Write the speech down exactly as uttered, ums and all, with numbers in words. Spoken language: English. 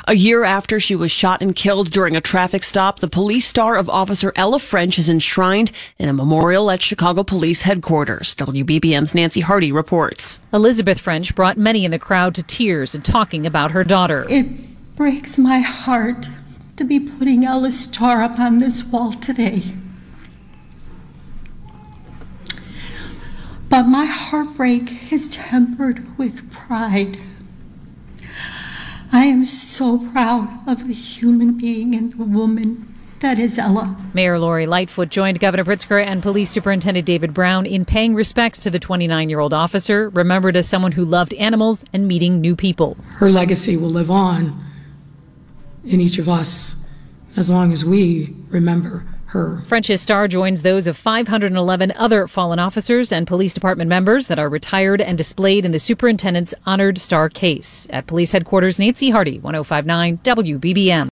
A year after she was shot and killed during a traffic stop, the police star of Officer Ella French is enshrined in a memorial at Chicago Police Headquarters. W B B M's Nancy Hardy reports. Elizabeth French brought many in the crowd to tears and talking about her daughter. It breaks my heart to be putting Ella's star up on this wall today. But my heartbreak is tempered with pride. I am so proud of the human being and the woman that is Ella. Mayor Lori Lightfoot joined Governor Pritzker and Police Superintendent David Brown in paying respects to the twenty-nine-year-old officer, remembered as someone who loved animals and meeting new people. Her legacy will live on in each of us as long as we remember her. French's star joins those of five hundred eleven other fallen officers and police department members that are retired and displayed in the superintendent's honored star case. At police headquarters, Nancy Hardy, one oh five point nine W B B M.